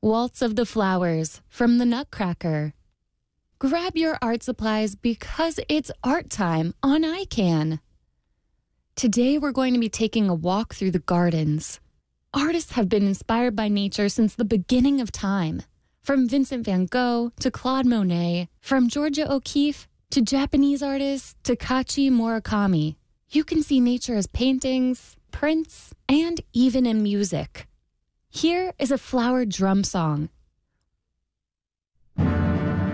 Waltz of the Flowers from the Nutcracker. Grab your art supplies because it's art time on ICANN. Today we're going to be taking a walk through the gardens. Artists have been inspired by nature since the beginning of time. From Vincent van Gogh to Claude Monet, from Georgia O'Keeffe to Japanese artists Takashi Murakami. You can see nature as paintings, prints, and even in music. Here is a flower drum song